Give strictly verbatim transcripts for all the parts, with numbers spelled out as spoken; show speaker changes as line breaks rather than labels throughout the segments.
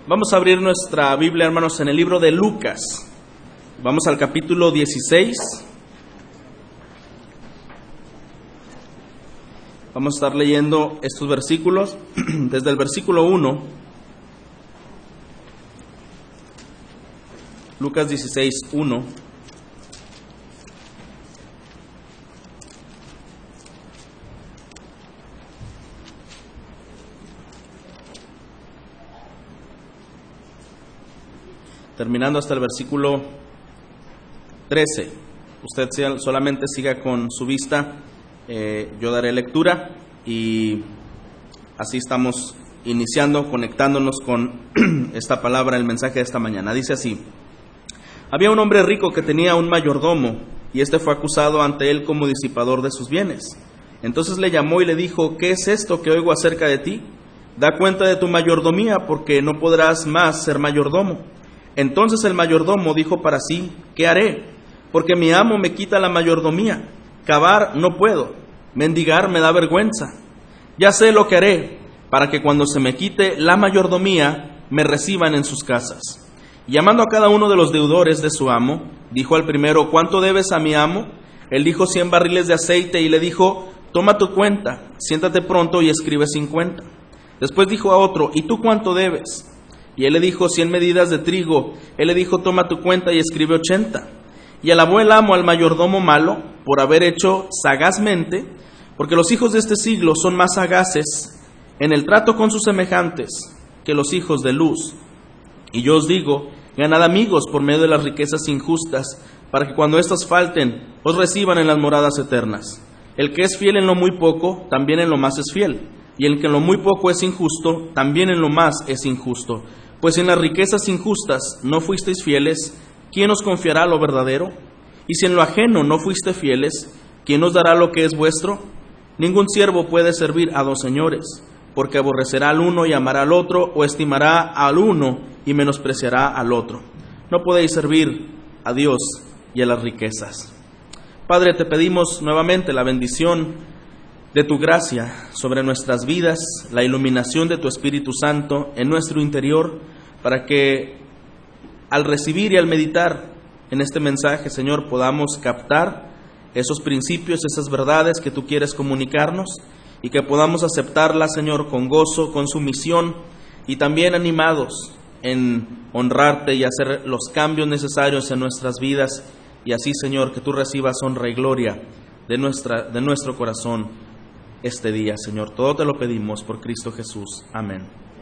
Vamos a abrir nuestra Biblia, hermanos, en el libro de Lucas. Vamos al capítulo dieciséis. Vamos a estar leyendo estos versículos desde el versículo uno. Lucas dieciséis, uno. Terminando hasta el versículo trece. Usted solamente siga con su vista, eh, yo daré lectura y así estamos iniciando, conectándonos con esta palabra, el mensaje de esta mañana. Dice así: había un hombre rico que tenía un mayordomo, y este fue acusado ante él como disipador de sus bienes. Entonces le llamó y le dijo: ¿qué es esto que oigo acerca de ti? Da cuenta de tu mayordomía, porque no podrás más ser mayordomo. Entonces el mayordomo dijo para sí: ¿qué haré? Porque mi amo me quita la mayordomía. Cavar no puedo, mendigar me da vergüenza. Ya sé lo que haré, para que cuando se me quite la mayordomía, me reciban en sus casas. Y llamando a cada uno de los deudores de su amo, dijo al primero: ¿cuánto debes a mi amo? Él dijo: cien barriles de aceite, y le dijo: toma tu cuenta, siéntate pronto y escribe cincuenta. Después dijo a otro: ¿y tú cuánto debes? Y él le dijo: cien medidas de trigo. Él le dijo: toma tu cuenta y escribe ochenta. Y alabó el amo al mayordomo malo por haber hecho sagazmente, porque los hijos de este siglo son más sagaces en el trato con sus semejantes que los hijos de luz. Y yo os digo, ganad amigos por medio de las riquezas injustas, para que cuando éstas falten, os reciban en las moradas eternas. El que es fiel en lo muy poco, también en lo más es fiel. Y el que en lo muy poco es injusto, también en lo más es injusto. Pues en las riquezas injustas no fuisteis fieles, ¿quién os confiará lo verdadero? Y si en lo ajeno no fuiste fieles, ¿quién os dará lo que es vuestro? Ningún siervo puede servir a dos señores, porque aborrecerá al uno y amará al otro, o estimará al uno y menospreciará al otro. No podéis servir a Dios y a las riquezas. Padre, te pedimos nuevamente la bendición de tu gracia sobre nuestras vidas, la iluminación de tu Espíritu Santo en nuestro interior, para que al recibir y al meditar en este mensaje, Señor, podamos captar esos principios, esas verdades que tú quieres comunicarnos, y que podamos aceptarlas, Señor, con gozo, con sumisión, y también animados en honrarte y hacer los cambios necesarios en nuestras vidas, y así, Señor, que tú recibas honra y gloria de, nuestra, de nuestro corazón este día, Señor. Todo te lo pedimos por Cristo Jesús. Amén.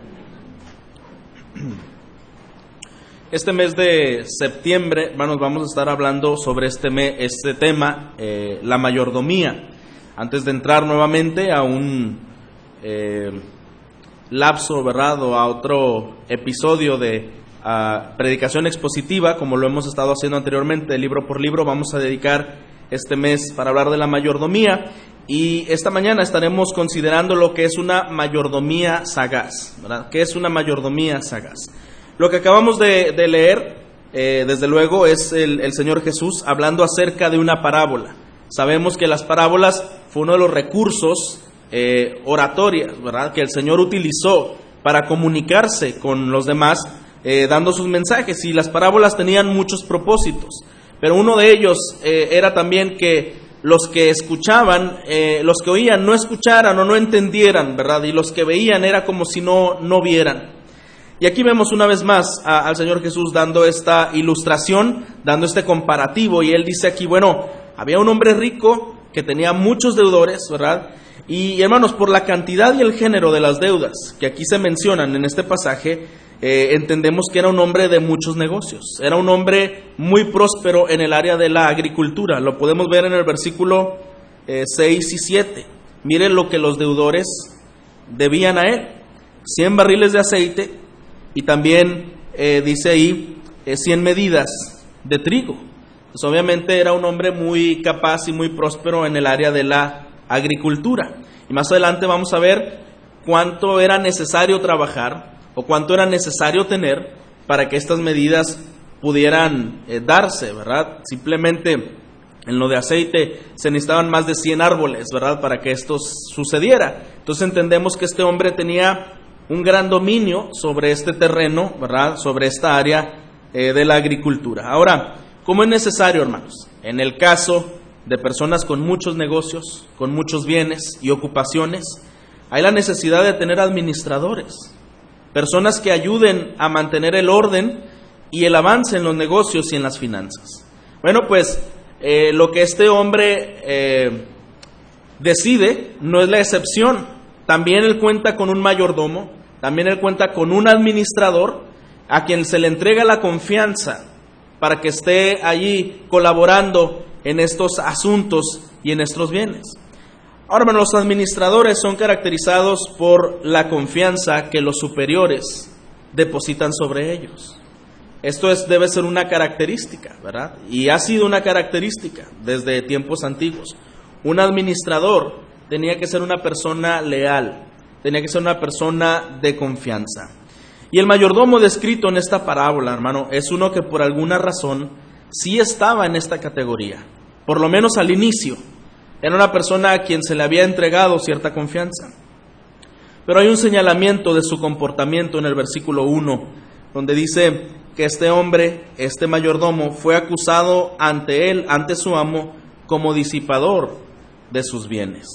Este mes de septiembre, hermanos, vamos a estar hablando sobre este, mes, este tema, eh, la mayordomía. Antes de entrar nuevamente a un eh, lapso, ¿verdad?, o a otro episodio de uh, predicación expositiva, como lo hemos estado haciendo anteriormente, libro por libro, vamos a dedicar este mes para hablar de la mayordomía. Y esta mañana estaremos considerando lo que es una mayordomía sagaz, ¿verdad? ¿Qué es una mayordomía sagaz? Lo que acabamos de, de leer, eh, desde luego, es el, el Señor Jesús hablando acerca de una parábola. Sabemos que las parábolas fue uno de los recursos eh, oratorios, ¿verdad?, que el Señor utilizó para comunicarse con los demás, eh, dando sus mensajes. Y las parábolas tenían muchos propósitos, pero uno de ellos eh, era también que los que escuchaban, eh, los que oían no escucharan o no entendieran, ¿verdad? Y los que veían era como si no, no vieran. Y aquí vemos una vez más a, al Señor Jesús dando esta ilustración, dando este comparativo, y Él dice aquí, bueno, había un hombre rico que tenía muchos deudores, ¿verdad? Y hermanos, por la cantidad y el género de las deudas que aquí se mencionan en este pasaje, eh, entendemos que era un hombre de muchos negocios. Era un hombre muy próspero en el área de la agricultura. Lo podemos ver en el versículo eh, seis y siete. Miren lo que los deudores debían a él: cien barriles de aceite, y también eh, dice ahí eh, cien medidas de trigo. Pues obviamente era un hombre muy capaz y muy próspero en el área de la agricultura. Y más adelante vamos a ver cuánto era necesario trabajar o cuánto era necesario tener para que estas medidas pudieran eh, darse, ¿verdad? Simplemente en lo de aceite se necesitaban más de cien árboles, ¿verdad?, para que esto sucediera. Entonces entendemos que este hombre tenía un gran dominio sobre este terreno, ¿verdad? Sobre esta área eh, de la agricultura. Ahora, ¿cómo es necesario, hermanos? En el caso de personas con muchos negocios, con muchos bienes y ocupaciones, hay la necesidad de tener administradores, personas que ayuden a mantener el orden y el avance en los negocios y en las finanzas. Bueno, pues eh, lo que este hombre eh, decide no es la excepción. También él cuenta con un mayordomo, también él cuenta con un administrador a quien se le entrega la confianza para que esté allí colaborando en estos asuntos y en estos bienes. Ahora, bueno, los administradores son caracterizados por la confianza que los superiores depositan sobre ellos. Esto es, debe ser una característica, ¿verdad? Y ha sido una característica desde tiempos antiguos. Un administrador tenía que ser una persona leal, tenía que ser una persona de confianza. Y el mayordomo descrito en esta parábola, hermano, es uno que por alguna razón sí estaba en esta categoría, por lo menos al inicio. Era una persona a quien se le había entregado cierta confianza. Pero hay un señalamiento de su comportamiento en el versículo uno, donde dice que este hombre, este mayordomo, fue acusado ante él, ante su amo, como disipador de sus bienes.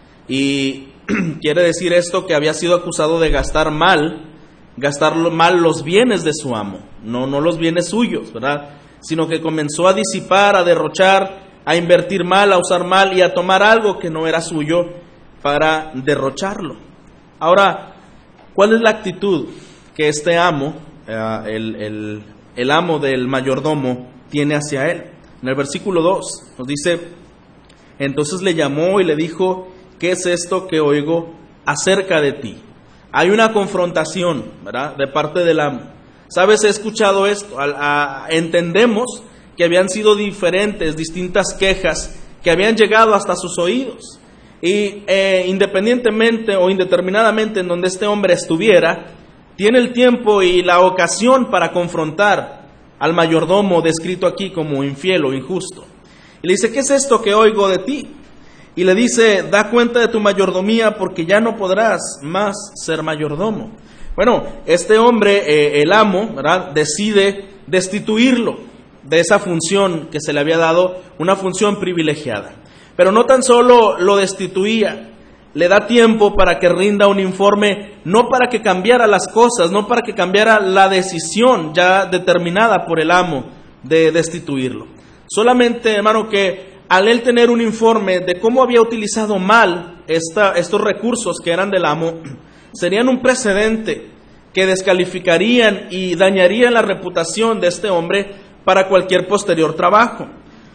Y quiere decir esto que había sido acusado de gastar mal, gastar mal los bienes de su amo, no, no los bienes suyos, ¿verdad? Sino que comenzó a disipar, a derrochar, a invertir mal, a usar mal y a tomar algo que no era suyo para derrocharlo. Ahora, ¿cuál es la actitud que este amo, eh, el, el, el amo del mayordomo, tiene hacia él? En el versículo dos nos dice: entonces le llamó y le dijo, ¿qué es esto que oigo acerca de ti? Hay una confrontación, ¿verdad?, de parte del amo. ¿Sabes? He escuchado esto. A, a, entendemos que habían sido diferentes, distintas quejas que habían llegado hasta sus oídos. Y eh, independientemente o indeterminadamente en donde este hombre estuviera, tiene el tiempo y la ocasión para confrontar al mayordomo descrito aquí como infiel o injusto. Y le dice, ¿qué es esto que oigo de ti? Y le dice, da cuenta de tu mayordomía porque ya no podrás más ser mayordomo. Bueno, este hombre, eh, el amo, ¿verdad?, decide destituirlo de esa función que se le había dado, una función privilegiada. Pero no tan solo lo destituía, le da tiempo para que rinda un informe, no para que cambiara las cosas, no para que cambiara la decisión ya determinada por el amo de destituirlo. Solamente, hermano, que al él tener un informe de cómo había utilizado mal esta, estos recursos que eran del amo, serían un precedente que descalificarían y dañarían la reputación de este hombre para cualquier posterior trabajo.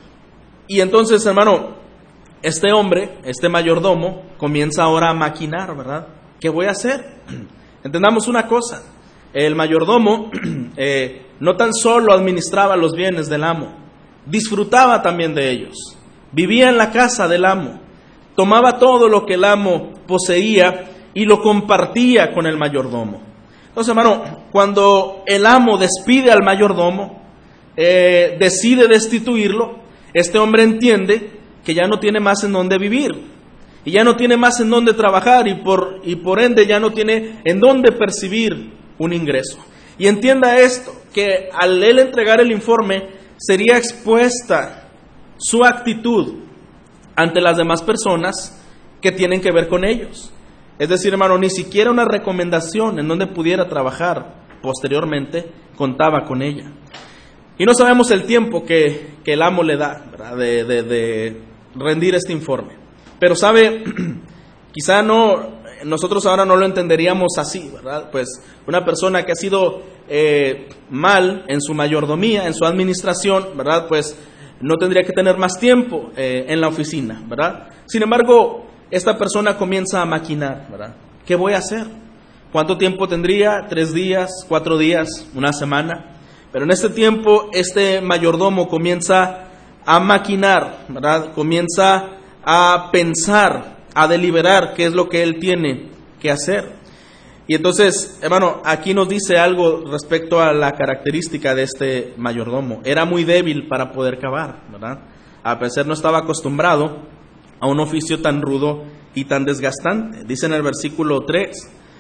Y entonces, hermano, este hombre, este mayordomo, comienza ahora a maquinar, ¿verdad? ¿Qué voy a hacer? Entendamos una cosa, el mayordomo eh, no tan solo administraba los bienes del amo, disfrutaba también de ellos. Vivía en la casa del amo, tomaba todo lo que el amo poseía y lo compartía con el mayordomo. Entonces, hermano, cuando el amo despide al mayordomo, eh, decide destituirlo, este hombre entiende que ya no tiene más en dónde vivir y ya no tiene más en dónde trabajar y por, y por ende ya no tiene en dónde percibir un ingreso. Y entienda esto, que al él entregar el informe sería expuesta su actitud ante las demás personas que tienen que ver con ellos. Es decir, hermano, ni siquiera una recomendación en donde pudiera trabajar posteriormente contaba con ella. Y no sabemos el tiempo que, que el amo le da, ¿verdad?, de, de, de rendir este informe. Pero sabe, quizá no, nosotros ahora no lo entenderíamos así, ¿verdad? Pues una persona que ha sido eh, mal en su mayordomía, en su administración, ¿verdad?, pues no tendría que tener más tiempo eh, en la oficina, ¿verdad? Sin embargo, esta persona comienza a maquinar, ¿verdad? ¿Qué voy a hacer? ¿Cuánto tiempo tendría? ¿Tres días? ¿Cuatro días? ¿Una semana? Pero en este tiempo, este mayordomo comienza a maquinar, ¿verdad? Comienza a pensar, a deliberar qué es lo que él tiene que hacer. Y entonces, hermano, aquí nos dice algo respecto a la característica de este mayordomo. Era muy débil para poder cavar, ¿verdad? A pesar no estaba acostumbrado a un oficio tan rudo y tan desgastante. Dice en el versículo tres,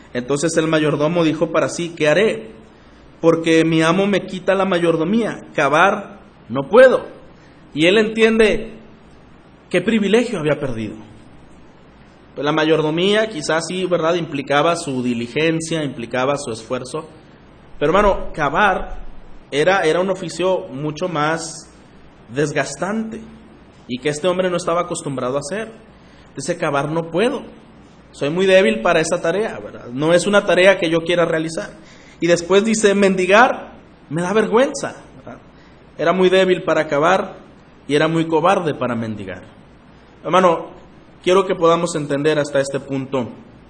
Entonces el mayordomo dijo para sí, ¿qué haré? Porque mi amo me quita la mayordomía, cavar no puedo. Y él entiende qué privilegio había perdido. Pues la mayordomía quizás sí, ¿verdad?, implicaba su diligencia, implicaba su esfuerzo. Pero hermano, cavar era, era un oficio mucho más desgastante y que este hombre no estaba acostumbrado a hacer. Dice, cavar no puedo, soy muy débil para esa tarea, ¿verdad? No es una tarea que yo quiera realizar. Y después dice, mendigar me da vergüenza, ¿verdad? Era muy débil para cavar y era muy cobarde para mendigar. Hermano, quiero que podamos entender hasta este punto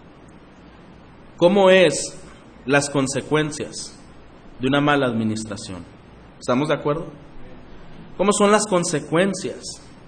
cómo es las consecuencias de una mala administración. ¿Estamos de acuerdo? ¿Cómo son las consecuencias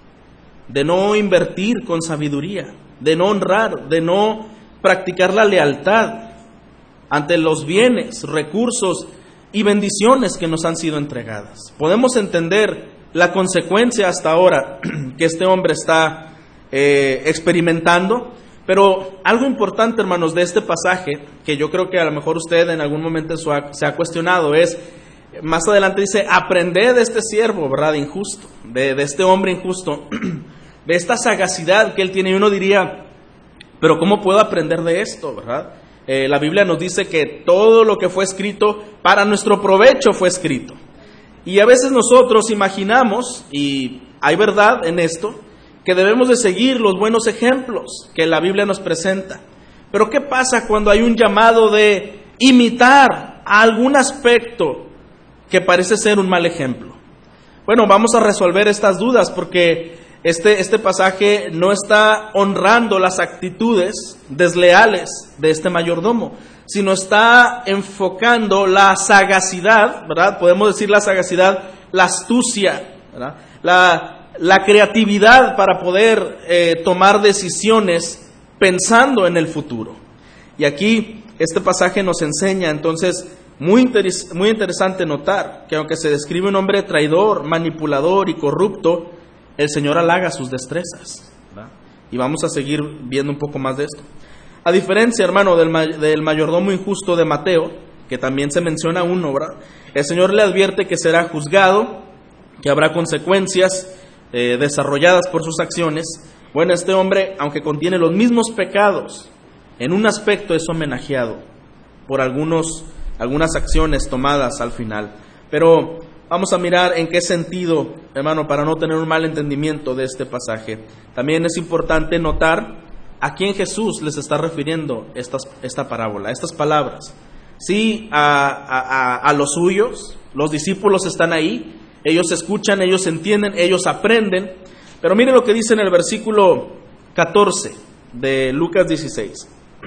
de no invertir con sabiduría, de no honrar, de no practicar la lealtad ante los bienes, recursos y bendiciones que nos han sido entregadas? Podemos entender la consecuencia hasta ahora que este hombre está eh, experimentando, pero algo importante, hermanos, de este pasaje, que yo creo que a lo mejor usted en algún momento se ha cuestionado, es, más adelante dice, aprended de este siervo, ¿verdad?, injusto, de, de este hombre injusto, de esta sagacidad que él tiene. Y uno diría, pero ¿cómo puedo aprender de esto, verdad? Eh, la Biblia nos dice que todo lo que fue escrito para nuestro provecho fue escrito. Y a veces nosotros imaginamos, y hay verdad en esto, que debemos de seguir los buenos ejemplos que la Biblia nos presenta. Pero ¿qué pasa cuando hay un llamado de imitar a algún aspecto que parece ser un mal ejemplo? Bueno, vamos a resolver estas dudas porque este, este pasaje no está honrando las actitudes desleales de este mayordomo, sino está enfocando la sagacidad, ¿verdad? Podemos decir la sagacidad, la astucia, ¿verdad? La, la creatividad para poder eh, tomar decisiones pensando en el futuro. Y aquí este pasaje nos enseña entonces, muy, interes- muy interesante notar que aunque se describe un hombre traidor, manipulador y corrupto, el Señor halaga sus destrezas, ¿verdad? Y vamos a seguir viendo un poco más de esto. A diferencia, hermano, del, may- del mayordomo injusto de Mateo, que también se menciona uno, ¿verdad?, el Señor le advierte que será juzgado, que habrá consecuencias eh, desarrolladas por sus acciones. Bueno, este hombre, aunque contiene los mismos pecados, en un aspecto es homenajeado por algunos, algunas acciones tomadas al final. Pero vamos a mirar en qué sentido, hermano, para no tener un mal entendimiento de este pasaje. También es importante notar a quién Jesús les está refiriendo estas, esta parábola, estas palabras. Sí, a, a, a los suyos, los discípulos están ahí, ellos escuchan, ellos entienden, ellos aprenden. Pero mire lo que dice en el versículo catorce de Lucas dieciséis.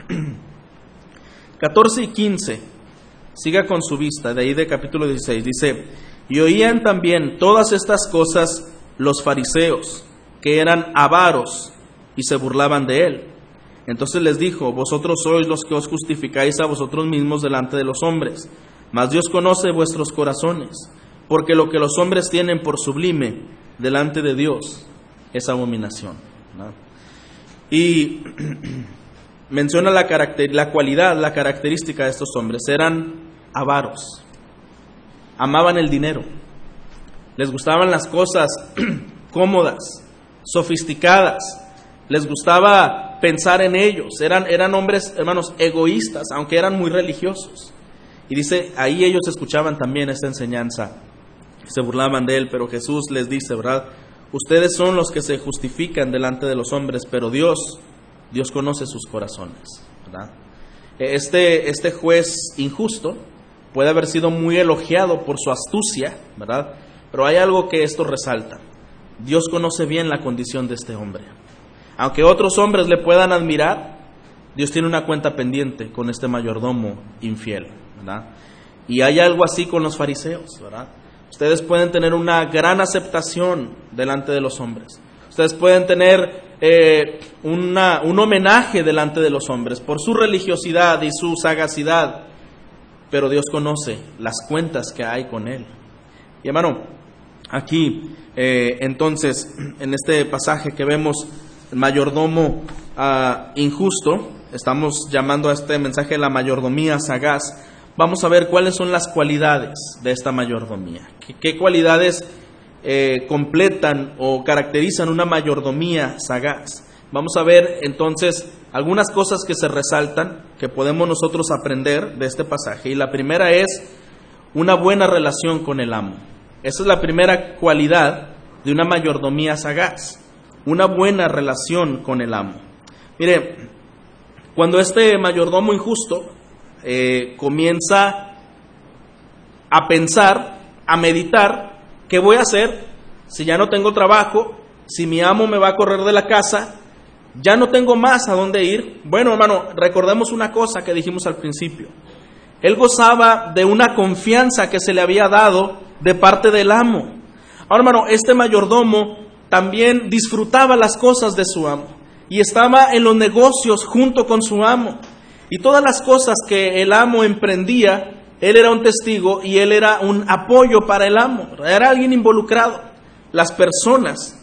catorce y quince, siga con su vista, de ahí de capítulo dieciséis, dice: y oían también todas estas cosas los fariseos, que eran avaros, y se burlaban de él. Entonces les dijo: vosotros sois los que os justificáis a vosotros mismos delante de los hombres, mas Dios conoce vuestros corazones, porque lo que los hombres tienen por sublime delante de Dios es abominación, ¿no? Y menciona la, caracter, la cualidad, la característica de estos hombres. Eran avaros, amaban el dinero, les gustaban las cosas cómodas, sofisticadas, les gustaba pensar en ellos. Eran, eran hombres, hermanos, egoístas, aunque eran muy religiosos. Y dice, ahí ellos escuchaban también esta enseñanza, se burlaban de él, pero Jesús les dice, ¿verdad? Ustedes son los que se justifican delante de los hombres, pero Dios, Dios conoce sus corazones, ¿verdad? Este, este juez injusto puede haber sido muy elogiado por su astucia, ¿verdad? Pero hay algo que esto resalta: Dios conoce bien la condición de este hombre. Aunque otros hombres le puedan admirar, Dios tiene una cuenta pendiente con este mayordomo infiel, ¿verdad? Y hay algo así con los fariseos, ¿verdad? Ustedes pueden tener una gran aceptación delante de los hombres. Ustedes pueden tener eh, una, un homenaje delante de los hombres por su religiosidad y su sagacidad, pero Dios conoce las cuentas que hay con él. Y hermano, aquí eh, entonces, en este pasaje que vemos, el mayordomo uh, injusto, estamos llamando a este mensaje la mayordomía sagaz. Vamos a ver cuáles son las cualidades de esta mayordomía. ¿Qué, qué cualidades eh, completan o caracterizan una mayordomía sagaz? Vamos a ver entonces algunas cosas que se resaltan, que podemos nosotros aprender de este pasaje. Y la primera es una buena relación con el amo. Esa es la primera cualidad de una mayordomía sagaz, una buena relación con el amo. Mire, cuando este mayordomo injusto eh, comienza a pensar, a meditar, ¿qué voy a hacer si ya no tengo trabajo? Si mi amo me va a correr de la casa, ya no tengo más a dónde ir. Bueno, hermano, recordemos una cosa que dijimos al principio. Él gozaba de una confianza que se le había dado de parte del amo. Ahora, hermano, este mayordomo también disfrutaba las cosas de su amo y estaba en los negocios junto con su amo. Y todas las cosas que el amo emprendía, él era un testigo y él era un apoyo para el amo. Era alguien involucrado. Las personas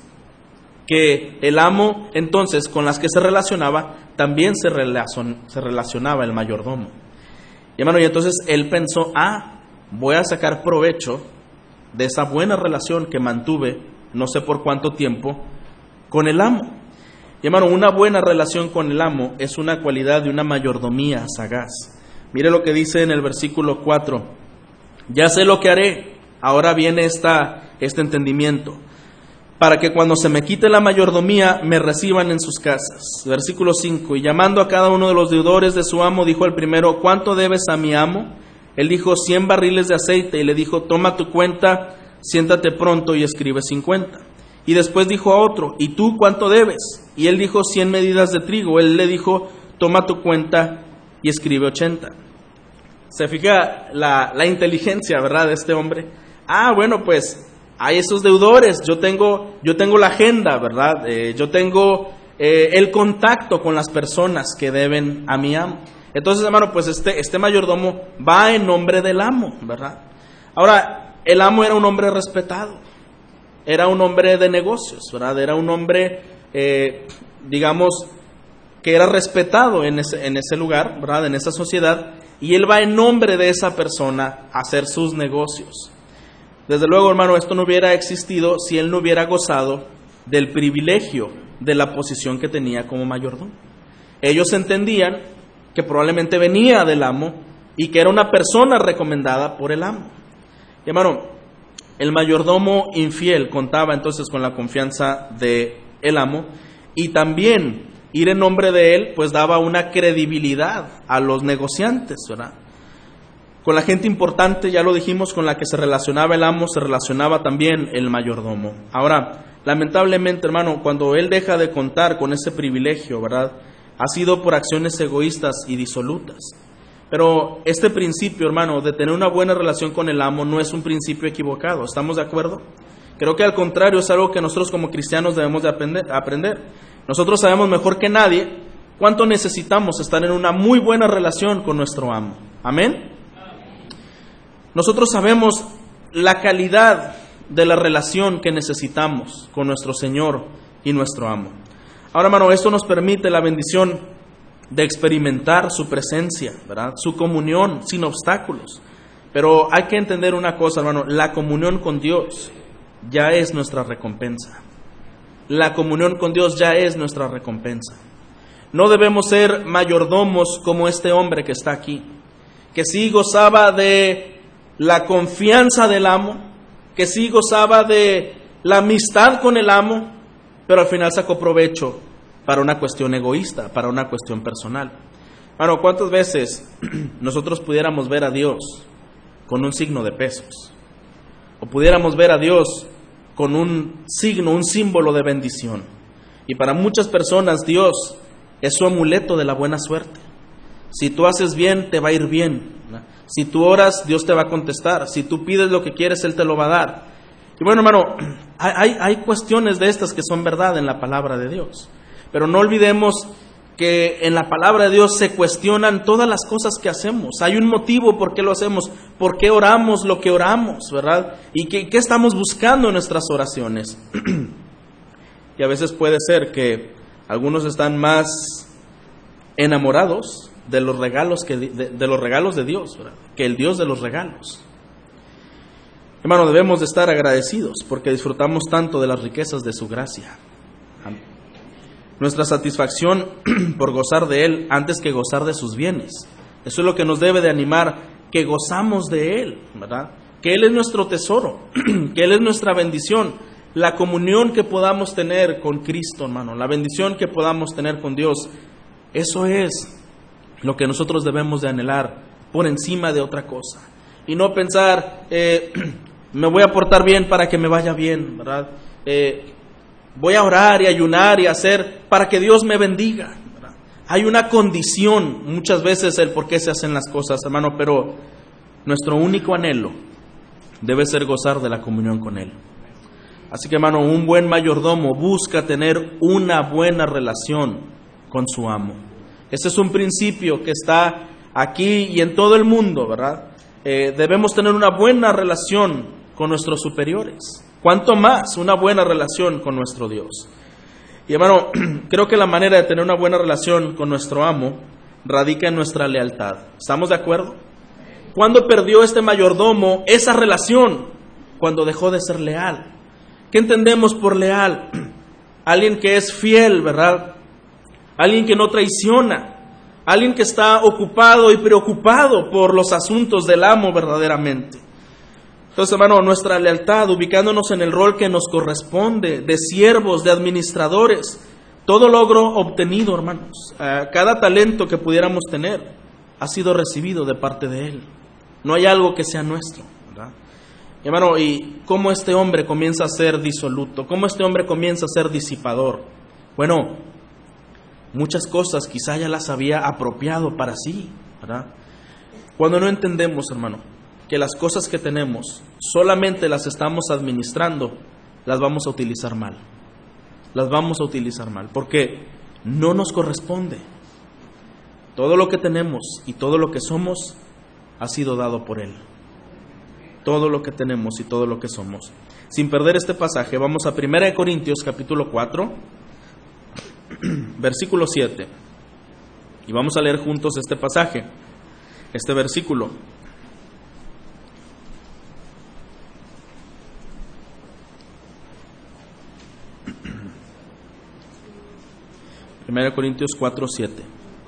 que el amo entonces con las que se relacionaba, también se, relacion, se relacionaba el mayordomo. Y hermano, y entonces él pensó, ah, voy a sacar provecho de esa buena relación que mantuve, no sé por cuánto tiempo, con el amo. Y hermano, una buena relación con el amo es una cualidad de una mayordomía sagaz. Mire lo que dice en el versículo cuatro. Ya sé lo que haré. Ahora viene esta, este entendimiento. Para que cuando se me quite la mayordomía, me reciban en sus casas. Versículo cinco. Y llamando a cada uno de los deudores de su amo, dijo al primero, ¿cuánto debes a mi amo? Él dijo, cien barriles de aceite. Y le dijo, toma tu cuenta, siéntate pronto y escribe cincuenta. Y después dijo a otro, ¿y tú cuánto debes? Y él dijo, cien medidas de trigo. Él le dijo, toma tu cuenta y escribe ochenta. Se fija la, la inteligencia, ¿verdad?, de este hombre. Ah, bueno, pues hay esos deudores. Yo tengo, yo tengo la agenda, ¿verdad? Eh, yo tengo eh, el contacto con las personas que deben a mi amo. Entonces, hermano, pues este, este mayordomo va en nombre del amo, ¿verdad? Ahora, el amo era un hombre respetado. Era un hombre de negocios, ¿verdad? Era un hombre, eh, digamos, que era respetado en ese, en ese lugar, ¿verdad? En esa sociedad. Y él va en nombre de esa persona a hacer sus negocios. Desde luego, hermano, esto no hubiera existido si él no hubiera gozado del privilegio de la posición que tenía como mayordomo. Ellos entendían que probablemente venía del amo y que era una persona recomendada por el amo. Y, hermano, el mayordomo infiel contaba entonces con la confianza del amo, y también ir en nombre de él pues daba una credibilidad a los negociantes, ¿verdad? Con la gente importante, ya lo dijimos, con la que se relacionaba el amo, se relacionaba también el mayordomo. Ahora, lamentablemente, hermano, cuando él deja de contar con ese privilegio, ¿verdad?, ha sido por acciones egoístas y disolutas. Pero este principio, hermano, de tener una buena relación con el amo no es un principio equivocado. ¿Estamos de acuerdo? Creo que al contrario es algo que nosotros como cristianos debemos de aprender. Nosotros sabemos mejor que nadie cuánto necesitamos estar en una muy buena relación con nuestro amo. ¿Amén? Nosotros sabemos la calidad de la relación que necesitamos con nuestro Señor y nuestro amo. Ahora, hermano, esto nos permite la bendición de experimentar su presencia, ¿verdad?, su comunión sin obstáculos. Pero hay que entender una cosa, hermano, la comunión con Dios ya es nuestra recompensa. La comunión con Dios ya es nuestra recompensa. No debemos ser mayordomos como este hombre que está aquí, que sí gozaba de la confianza del amo, que sí gozaba de la amistad con el amo, pero al final sacó provecho para una cuestión egoísta, para una cuestión personal. Bueno, ¿cuántas veces nosotros pudiéramos ver a Dios con un signo de pesos? O pudiéramos ver a Dios con un signo, un símbolo de bendición. Y para muchas personas Dios es su amuleto de la buena suerte. Si tú haces bien, te va a ir bien. Si tú oras, Dios te va a contestar. Si tú pides lo que quieres, Él te lo va a dar. Y bueno, hermano, hay, hay cuestiones de estas que son verdad en la palabra de Dios. Pero no olvidemos que en la palabra de Dios se cuestionan todas las cosas que hacemos. Hay un motivo por qué lo hacemos, por qué oramos lo que oramos, ¿verdad? Y qué, qué estamos buscando en nuestras oraciones. Y a veces puede ser que algunos están más enamorados de los regalos que, de, de los regalos de Dios, ¿verdad? Que el Dios de los regalos. Hermano, debemos de estar agradecidos porque disfrutamos tanto de las riquezas de su gracia. Nuestra satisfacción por gozar de Él antes que gozar de sus bienes. Eso es lo que nos debe de animar, que gozamos de Él, ¿verdad? Que Él es nuestro tesoro, que Él es nuestra bendición. La comunión que podamos tener con Cristo, hermano, la bendición que podamos tener con Dios, eso es lo que nosotros debemos de anhelar por encima de otra cosa. Y no pensar, eh, me voy a portar bien para que me vaya bien, ¿verdad? Eh, voy a orar y ayunar y hacer para que Dios me bendiga, ¿verdad? Hay una condición, muchas veces, el por qué se hacen las cosas, hermano, pero nuestro único anhelo debe ser gozar de la comunión con Él. Así que, hermano, un buen mayordomo busca tener una buena relación con su amo. Ese es un principio que está aquí y en todo el mundo, ¿verdad? Eh, debemos tener una buena relación con nuestros superiores. Cuanto más una buena relación con nuestro Dios. Y, hermano, creo que la manera de tener una buena relación con nuestro amo radica en nuestra lealtad. ¿Estamos de acuerdo? ¿Cuándo perdió este mayordomo esa relación? Cuando dejó de ser leal. ¿Qué entendemos por leal? Alguien que es fiel, ¿verdad? Alguien que no traiciona. Alguien que está ocupado y preocupado por los asuntos del amo verdaderamente. Entonces, hermano, nuestra lealtad, ubicándonos en el rol que nos corresponde, de siervos, de administradores, todo logro obtenido, hermanos, uh, cada talento que pudiéramos tener, ha sido recibido de parte de Él. No hay algo que sea nuestro, ¿verdad? Y, hermano, ¿y cómo este hombre comienza a ser disoluto? ¿Cómo este hombre comienza a ser disipador? Bueno, muchas cosas quizá ya las había apropiado para sí, ¿verdad? Cuando no entendemos, hermano, que las cosas que tenemos solamente las estamos administrando, las vamos a utilizar mal. Las vamos a utilizar mal, porque no nos corresponde. Todo lo que tenemos y todo lo que somos ha sido dado por Él. Todo lo que tenemos y todo lo que somos. Sin perder este pasaje, vamos a primera de Corintios capítulo cuatro, versículo siete. Y vamos a leer juntos este pasaje, este versículo. primera de Corintios cuatro, siete.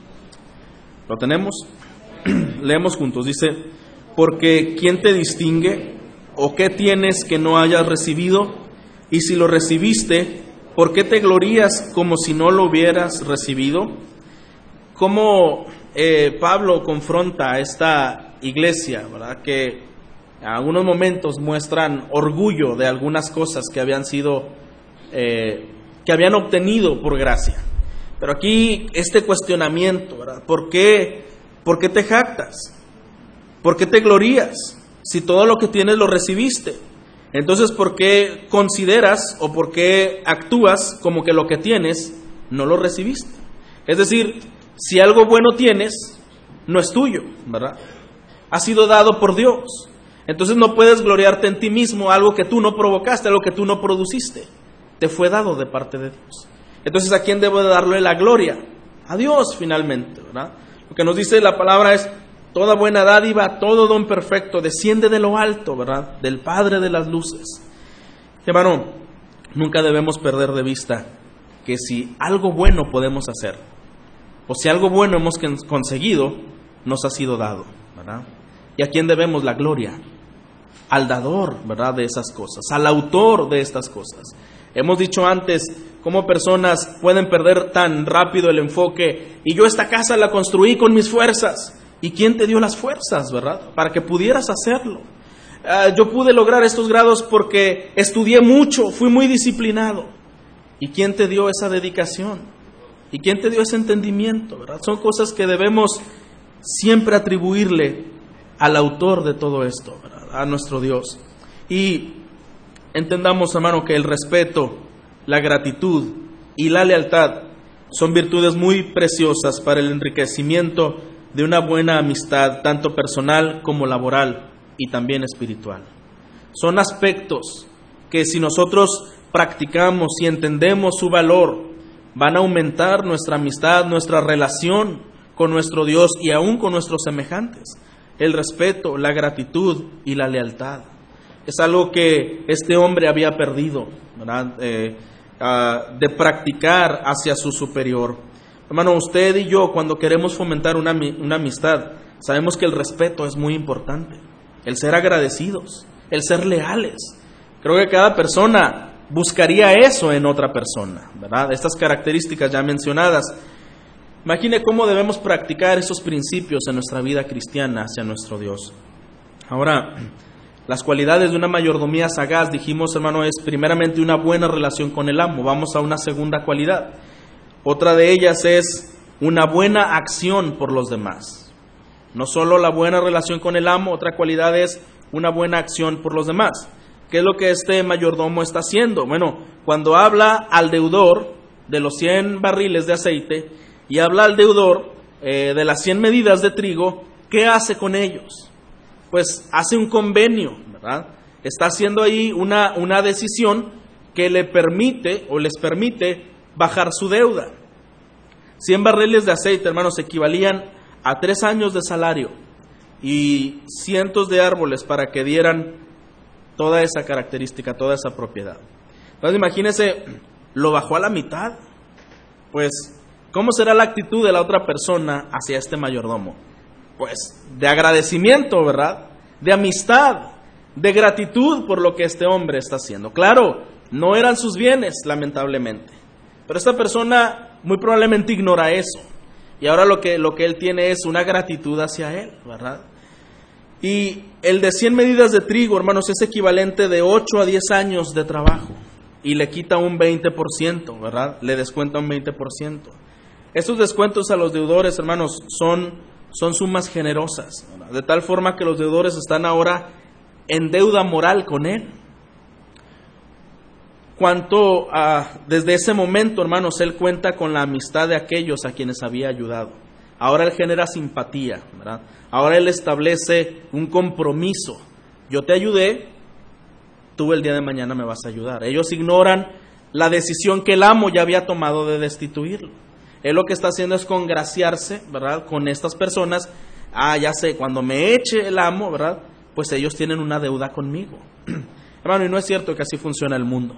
¿Lo tenemos? Leemos juntos. Dice, porque ¿quién te distingue? ¿O qué tienes que no hayas recibido? Y si lo recibiste, ¿por qué te glorías como si no lo hubieras recibido? ¿Cómo eh, Pablo confronta a esta iglesia, ¿verdad? Que en algunos momentos muestran orgullo de algunas cosas que habían sido, eh, que habían obtenido por gracia. Pero aquí este cuestionamiento, ¿verdad? ¿Por qué, ¿Por qué te jactas? ¿Por qué te glorías? Si todo lo que tienes lo recibiste. Entonces, ¿por qué consideras o por qué actúas como que lo que tienes no lo recibiste? Es decir, si algo bueno tienes, no es tuyo, ¿verdad? Ha sido dado por Dios. Entonces no puedes gloriarte en ti mismo, algo que tú no provocaste, algo que tú no produciste. Te fue dado de parte de Dios. Entonces, ¿a quién debo de darle la gloria? A Dios, finalmente, ¿verdad? Lo que nos dice la palabra es, toda buena dádiva, todo don perfecto, desciende de lo alto, ¿verdad? Del Padre de las luces. Hermano, nunca debemos perder de vista que si algo bueno podemos hacer, o si algo bueno hemos conseguido, nos ha sido dado, ¿verdad? ¿Y a quién debemos la gloria? Al dador, ¿verdad? De esas cosas, al autor de estas cosas. Hemos dicho antes cómo personas pueden perder tan rápido el enfoque. Y yo esta casa la construí con mis fuerzas. ¿Y quién te dio las fuerzas, verdad? Para que pudieras hacerlo. Uh, yo pude lograr estos grados porque estudié mucho, fui muy disciplinado. ¿Y quién te dio esa dedicación? ¿Y quién te dio ese entendimiento, verdad? Son cosas que debemos siempre atribuirle al autor de todo esto, ¿verdad? A nuestro Dios. Y entendamos, hermano, que el respeto, la gratitud y la lealtad son virtudes muy preciosas para el enriquecimiento de una buena amistad, tanto personal como laboral y también espiritual. Son aspectos que si nosotros practicamos y entendemos su valor, van a aumentar nuestra amistad, nuestra relación con nuestro Dios y aún con nuestros semejantes. El respeto, la gratitud y la lealtad. Es algo que este hombre había perdido, ¿verdad? Eh, uh, de practicar hacia su superior. Hermano, usted y yo, cuando queremos fomentar una, una amistad, sabemos que el respeto es muy importante. El ser agradecidos, el ser leales. Creo que cada persona buscaría eso en otra persona, ¿verdad? Estas características ya mencionadas. Imagine cómo debemos practicar esos principios en nuestra vida cristiana hacia nuestro Dios. Ahora, las cualidades de una mayordomía sagaz, dijimos, hermano, es primeramente una buena relación con el amo. Vamos a una segunda cualidad. Otra de ellas es una buena acción por los demás. No solo la buena relación con el amo, otra cualidad es una buena acción por los demás. ¿Qué es lo que este mayordomo está haciendo? Bueno, cuando habla al deudor de los cien barriles de aceite y habla al deudor eh, de las cien medidas de trigo, ¿qué hace con ellos? Pues hace un convenio, ¿verdad? Está haciendo ahí una, una decisión que le permite o les permite bajar su deuda. cien barriles de aceite, hermanos, equivalían a tres años de salario y cientos de árboles para que dieran toda esa característica, toda esa propiedad. Entonces imagínese, lo bajó a la mitad. Pues, ¿cómo será la actitud de la otra persona hacia este mayordomo? Pues, de agradecimiento, ¿verdad? De amistad, de gratitud por lo que este hombre está haciendo. Claro, no eran sus bienes, lamentablemente. Pero esta persona muy probablemente ignora eso. Y ahora lo que, lo que él tiene es una gratitud hacia él, ¿verdad? Y el de cien medidas de trigo, hermanos, es equivalente de ocho a diez años de trabajo. Y le quita un veinte por ciento, ¿verdad? Le descuenta un veinte por ciento. Estos descuentos a los deudores, hermanos, son, son sumas generosas, ¿verdad? De tal forma que los deudores están ahora en deuda moral con él. Cuanto a, desde ese momento, hermanos, él cuenta con la amistad de aquellos a quienes había ayudado. Ahora él genera simpatía, ¿verdad? Ahora él establece un compromiso. Yo te ayudé, tú el día de mañana me vas a ayudar. Ellos ignoran la decisión que el amo ya había tomado de destituirlo. Él lo que está haciendo es congraciarse, ¿verdad?, con estas personas. Ah, ya sé, cuando me eche el amo, ¿verdad?, pues ellos tienen una deuda conmigo. Hermano, y no es cierto que así funciona el mundo.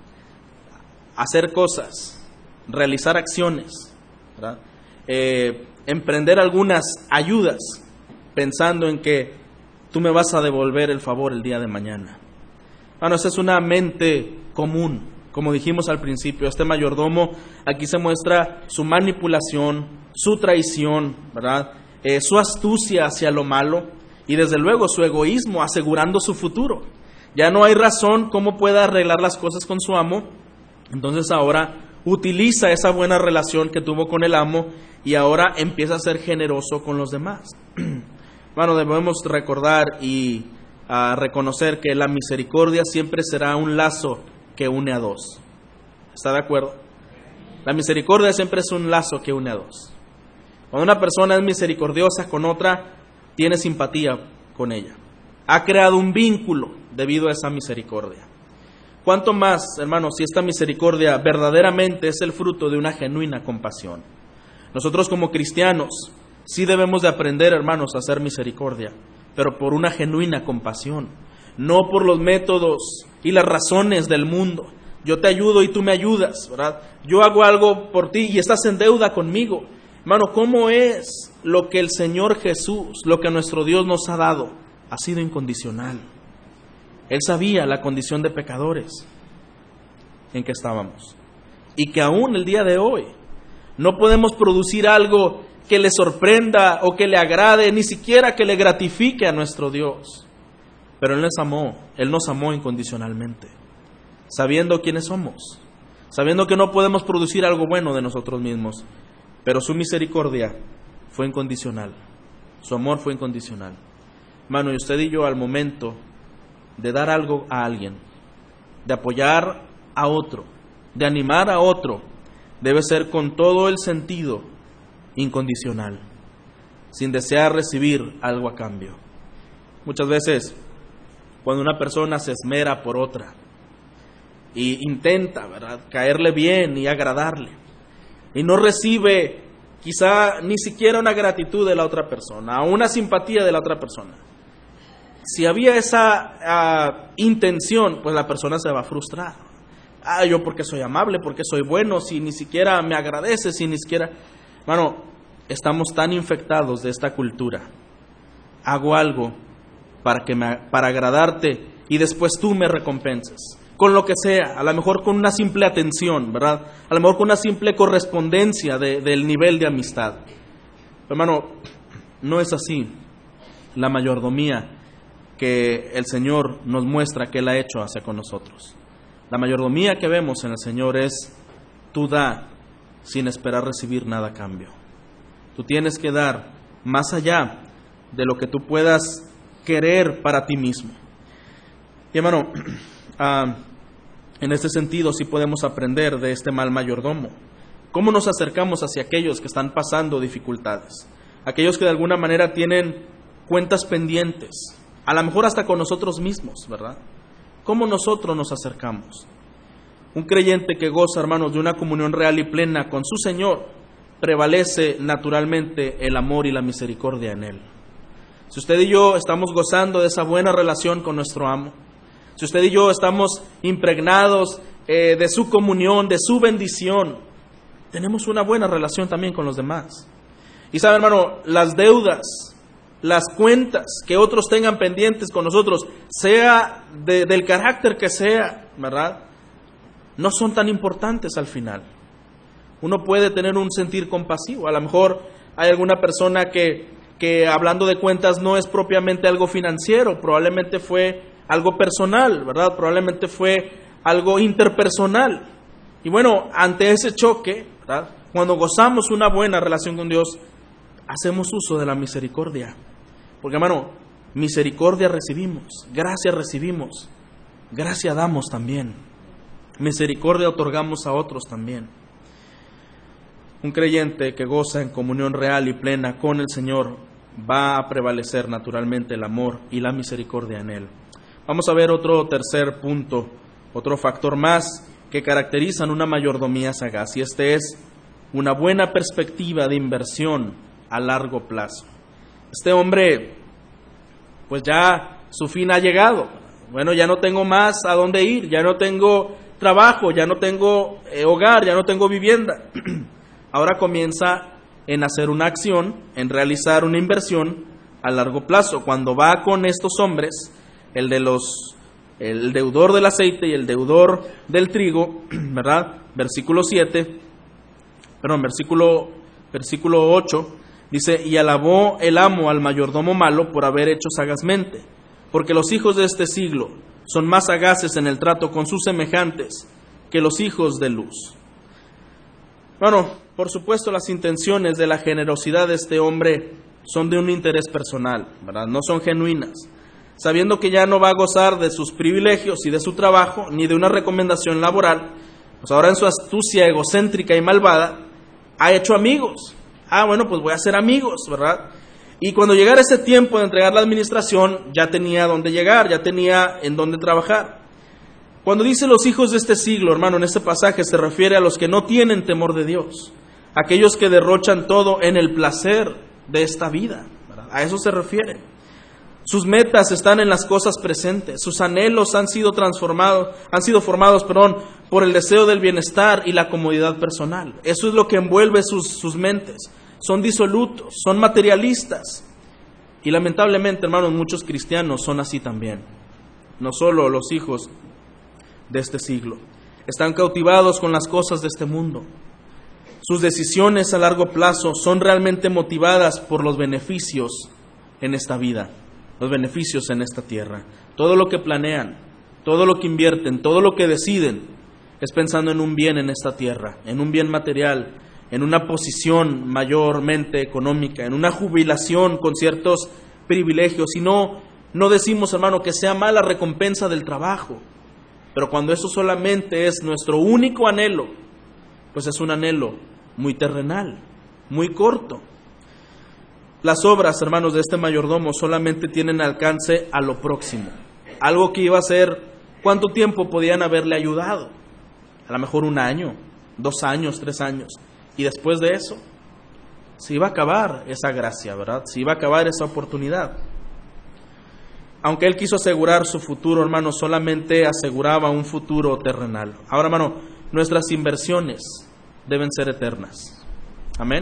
Hacer cosas, realizar acciones, ¿verdad?, eh, emprender algunas ayudas pensando en que tú me vas a devolver el favor el día de mañana. Bueno, esa es una mente común. Como dijimos al principio, este mayordomo aquí se muestra su manipulación, su traición, ¿verdad?, eh, su astucia hacia lo malo y desde luego su egoísmo asegurando su futuro. Ya no hay razón cómo pueda arreglar las cosas con su amo. Entonces ahora utiliza esa buena relación que tuvo con el amo y ahora empieza a ser generoso con los demás. Bueno, debemos recordar y uh, reconocer que la misericordia siempre será un lazo que une a dos. ¿Está de acuerdo? La misericordia siempre es un lazo que une a dos. Cuando una persona es misericordiosa con otra, tiene simpatía con ella. Ha creado un vínculo debido a esa misericordia. ¿Cuánto más, hermanos, si esta misericordia verdaderamente es el fruto de una genuina compasión? Nosotros como cristianos sí debemos de aprender, hermanos, a hacer misericordia, pero por una genuina compasión, no por los métodos y las razones del mundo. Yo te ayudo y tú me ayudas, ¿verdad? Yo hago algo por ti y estás en deuda conmigo. Hermano, ¿cómo es lo que el Señor Jesús, lo que nuestro Dios nos ha dado? Ha sido incondicional. Él sabía la condición de pecadores en que estábamos y que aún el día de hoy no podemos producir algo que le sorprenda o que le agrade, ni siquiera que le gratifique a nuestro Dios. Pero Él nos amó, Él nos amó incondicionalmente, sabiendo quiénes somos, sabiendo que no podemos producir algo bueno de nosotros mismos, pero su misericordia fue incondicional, su amor fue incondicional. Hermano, y usted y yo al momento de dar algo a alguien, de apoyar a otro, de animar a otro, debe ser con todo el sentido incondicional, sin desear recibir algo a cambio. Muchas veces, cuando una persona se esmera por otra y intenta, ¿verdad?, caerle bien y agradarle, y no recibe quizá ni siquiera una gratitud de la otra persona, o una simpatía de la otra persona. Si había esa uh, intención, pues la persona se va a frustrar. Ah, yo porque soy amable, porque soy bueno, si ni siquiera me agradece, si ni siquiera... Hermano, estamos tan infectados de esta cultura. Hago algo para, que me, para agradarte y después tú me recompenses. Con lo que sea, a lo mejor con una simple atención, ¿verdad? A lo mejor con una simple correspondencia de, del nivel de amistad. Pero, hermano, no es así la mayordomía que el Señor nos muestra que Él ha hecho hacia con nosotros. La mayordomía que vemos en el Señor es: tú da sin esperar recibir nada a cambio. Tú tienes que dar más allá de lo que tú puedas querer para ti mismo. Y hermano, uh, en este sentido sí podemos aprender de este mal mayordomo. ¿Cómo nos acercamos hacia aquellos que están pasando dificultades? Aquellos que de alguna manera tienen cuentas pendientes, a lo mejor hasta con nosotros mismos, ¿verdad? ¿Cómo nosotros nos acercamos? Un creyente que goza, hermanos, de una comunión real y plena con su Señor, prevalece naturalmente el amor y la misericordia en Él. Si usted y yo estamos gozando de esa buena relación con nuestro amo, si usted y yo estamos impregnados eh, de su comunión, de su bendición, tenemos una buena relación también con los demás. Y sabe, hermano, las deudas, las cuentas que otros tengan pendientes con nosotros, sea de, del carácter que sea, ¿verdad?, no son tan importantes al final. Uno puede tener un sentir compasivo. A lo mejor hay alguna persona que, que hablando de cuentas no es propiamente algo financiero, probablemente fue algo personal, ¿verdad? Probablemente fue algo interpersonal. Y bueno, ante ese choque, ¿verdad?, cuando gozamos una buena relación con Dios, hacemos uso de la misericordia. Porque, hermano, misericordia recibimos, gracia recibimos, gracia damos también. Misericordia otorgamos a otros también. Un creyente que goza en comunión real y plena con el Señor va a prevalecer naturalmente el amor y la misericordia en Él. Vamos a ver otro tercer punto, otro factor más que caracterizan una mayordomía sagaz, y este es una buena perspectiva de inversión a largo plazo. Este hombre, pues ya su fin ha llegado. Bueno, ya no tengo más a dónde ir, ya no tengo trabajo, ya no tengo eh, hogar, ya no tengo vivienda. Ahora comienza en hacer una acción, en realizar una inversión a largo plazo. Cuando va con estos hombres, el de los, el deudor del aceite y el deudor del trigo, ¿verdad? Versículo siete, perdón, versículo, versículo ocho, dice: y alabó el amo al mayordomo malo por haber hecho sagazmente, porque los hijos de este siglo son más sagaces en el trato con sus semejantes que los hijos de luz. Bueno, por supuesto las intenciones de la generosidad de este hombre son de un interés personal, ¿verdad? No son genuinas. Sabiendo que ya no va a gozar de sus privilegios y de su trabajo, ni de una recomendación laboral, pues ahora en su astucia egocéntrica y malvada, ha hecho amigos. Ah, bueno, pues voy a hacer amigos, ¿verdad? Y cuando llegara ese tiempo de entregar la administración, ya tenía dónde llegar, ya tenía en dónde trabajar. Cuando dice los hijos de este siglo, hermano, en este pasaje se refiere a los que no tienen temor de Dios, aquellos que derrochan todo en el placer de esta vida, ¿verdad? A eso se refiere. Sus metas están en las cosas presentes, sus anhelos han sido transformados, han sido formados, perdón, por el deseo del bienestar y la comodidad personal. Eso es lo que envuelve sus, sus mentes. Son disolutos, son materialistas. Y lamentablemente, hermanos, muchos cristianos son así también. No solo los hijos de este siglo. Están cautivados con las cosas de este mundo. Sus decisiones a largo plazo son realmente motivadas por los beneficios en esta vida, los beneficios en esta tierra. Todo lo que planean, todo lo que invierten, todo lo que deciden, es pensando en un bien en esta tierra, en un bien material, en una posición mayormente económica, en una jubilación con ciertos privilegios. Y no, no decimos, hermano, que sea mala recompensa del trabajo, pero cuando eso solamente es nuestro único anhelo, pues es un anhelo muy terrenal, muy corto. Las obras, hermanos, de este mayordomo solamente tienen alcance a lo próximo, algo que iba a ser, ¿cuánto tiempo podían haberle ayudado? A lo mejor un año, dos años, tres años. Y después de eso, se iba a acabar esa gracia, ¿verdad? Se iba a acabar esa oportunidad. Aunque él quiso asegurar su futuro, hermano, solamente aseguraba un futuro terrenal. Ahora, hermano, nuestras inversiones deben ser eternas. Amén.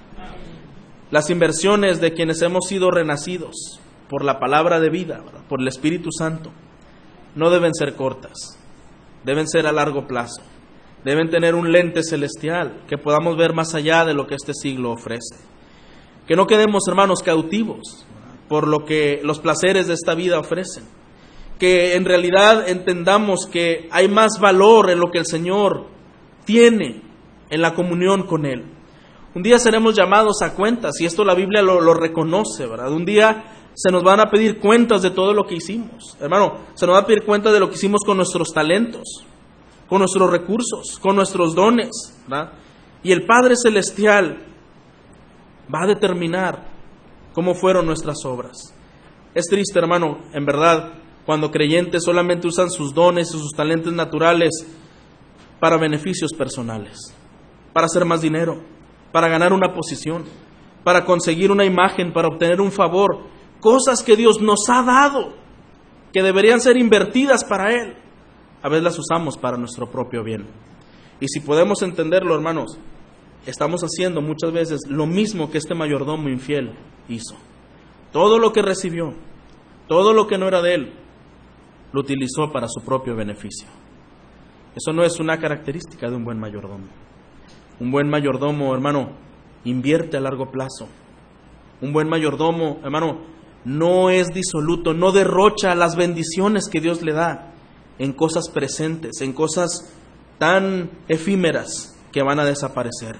Las inversiones de quienes hemos sido renacidos por la palabra de vida, ¿verdad?, por el Espíritu Santo, no deben ser cortas, deben ser a largo plazo, deben tener un lente celestial, que podamos ver más allá de lo que este siglo ofrece. Que no quedemos, hermanos, cautivos por lo que los placeres de esta vida ofrecen. Que en realidad entendamos que hay más valor en lo que el Señor tiene en la comunión con Él. Un día seremos llamados a cuentas, y esto la Biblia lo, lo reconoce, ¿verdad? Un día se nos van a pedir cuentas de todo lo que hicimos. Hermano, se nos va a pedir cuentas de lo que hicimos con nuestros talentos, con nuestros recursos, con nuestros dones, ¿verdad? Y el Padre Celestial va a determinar cómo fueron nuestras obras. Es triste, hermano, en verdad, cuando creyentes solamente usan sus dones y sus talentos naturales para beneficios personales, para hacer más dinero, para ganar una posición, para conseguir una imagen, para obtener un favor, cosas que Dios nos ha dado, que deberían ser invertidas para Él. A veces las usamos para nuestro propio bien. Y si podemos entenderlo, hermanos, estamos haciendo muchas veces lo mismo que este mayordomo infiel hizo. Todo lo que recibió, todo lo que no era de él, lo utilizó para su propio beneficio. Eso no es una característica de un buen mayordomo. Un buen mayordomo, hermano, invierte a largo plazo. Un buen mayordomo, hermano, no es disoluto, no derrocha las bendiciones que Dios le da en cosas presentes, en cosas tan efímeras que van a desaparecer.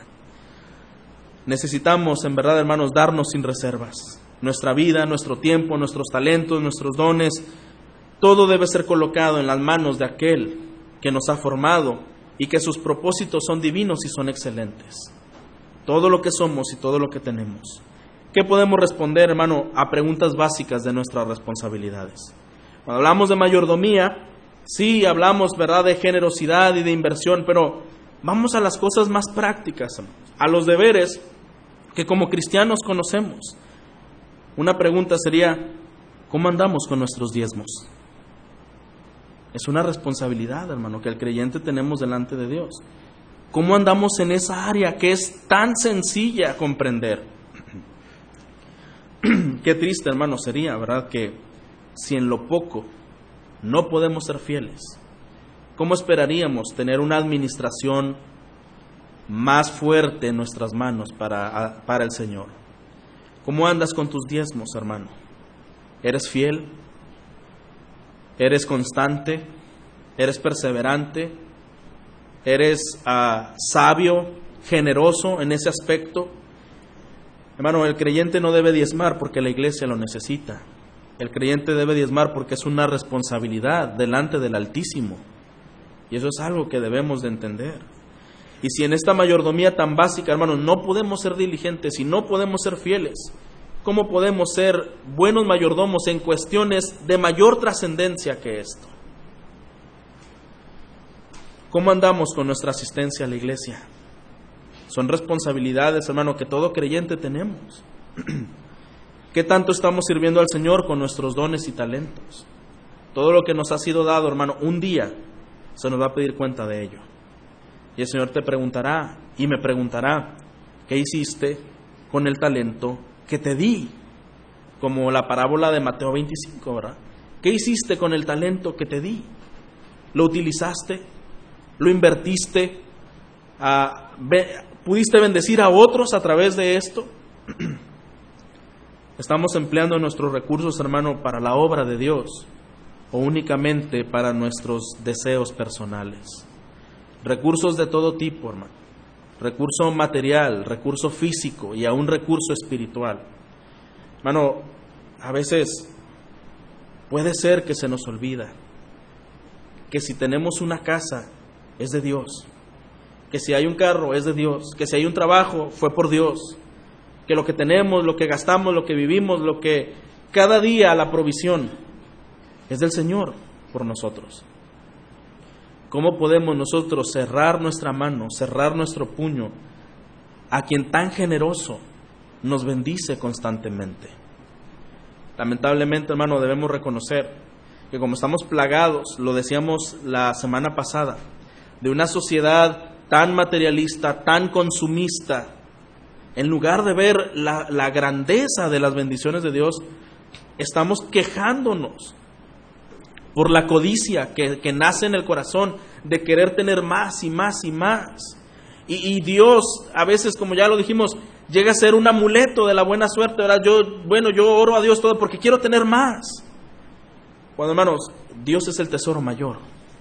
Necesitamos, en verdad, hermanos, darnos sin reservas. Nuestra vida, nuestro tiempo, nuestros talentos, nuestros dones, todo debe ser colocado en las manos de aquel que nos ha formado y que sus propósitos son divinos y son excelentes. Todo lo que somos y todo lo que tenemos. ¿Qué podemos responder, hermano, a preguntas básicas de nuestras responsabilidades? Cuando hablamos de mayordomía, sí, hablamos, ¿verdad?, de generosidad y de inversión, pero vamos a las cosas más prácticas, a los deberes que como cristianos conocemos. Una pregunta sería, ¿cómo andamos con nuestros diezmos? Es una responsabilidad, hermano, que el creyente tenemos delante de Dios. ¿Cómo andamos en esa área que es tan sencilla a comprender? Qué triste, hermano, sería, ¿verdad?, que si en lo poco no podemos ser fieles, ¿cómo esperaríamos tener una administración más fuerte en nuestras manos para, para el Señor? ¿Cómo andas con tus diezmos, hermano? ¿Eres fiel? ¿Eres constante? ¿Eres perseverante? ¿Eres uh, sabio, generoso en ese aspecto? Hermano, el creyente no debe diezmar porque la iglesia lo necesita. El creyente debe diezmar porque es una responsabilidad delante del Altísimo. Y eso es algo que debemos de entender. Y si en esta mayordomía tan básica, hermano, no podemos ser diligentes y no podemos ser fieles, ¿cómo podemos ser buenos mayordomos en cuestiones de mayor trascendencia que esto? ¿Cómo andamos con nuestra asistencia a la iglesia? Son responsabilidades, hermano, que todo creyente tenemos. ¿Qué tanto estamos sirviendo al Señor con nuestros dones y talentos? Todo lo que nos ha sido dado, hermano, un día se nos va a pedir cuenta de ello. Y el Señor te preguntará y me preguntará, ¿qué hiciste con el talento que te di? Como la parábola de Mateo veinticinco, ¿verdad? ¿Qué hiciste con el talento que te di? ¿Lo utilizaste? ¿Lo invertiste? Ah, ¿Pudiste bendecir a otros a través de esto? ¿Estamos empleando nuestros recursos, hermano, para la obra de Dios o únicamente para nuestros deseos personales? Recursos de todo tipo, hermano. Recurso material, recurso físico y aún recurso espiritual. Hermano, a veces puede ser que se nos olvida que si tenemos una casa es de Dios, que si hay un carro es de Dios, que si hay un trabajo fue por Dios, que lo que tenemos, lo que gastamos, lo que vivimos, lo que cada día la provisión es del Señor por nosotros. ¿Cómo podemos nosotros cerrar nuestra mano, cerrar nuestro puño a quien tan generoso nos bendice constantemente. Lamentablemente, hermano, debemos reconocer que como estamos plagados, lo decíamos la semana pasada, de una sociedad tan materialista, tan consumista, en lugar de ver la, la grandeza de las bendiciones de Dios, estamos quejándonos por la codicia que, que nace en el corazón de querer tener más y más y más. Y, y Dios, a veces, como ya lo dijimos, llega a ser un amuleto de la buena suerte, ¿verdad? Yo, bueno, yo oro a Dios todo porque quiero tener más. Cuando, hermanos, Dios es el tesoro mayor.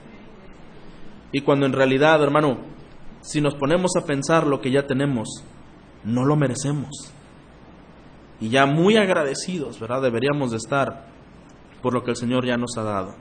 Y cuando en realidad, hermano, si nos ponemos a pensar lo que ya tenemos, no lo merecemos. Y ya muy agradecidos, ¿verdad? Deberíamos de estar por lo que el Señor ya nos ha dado.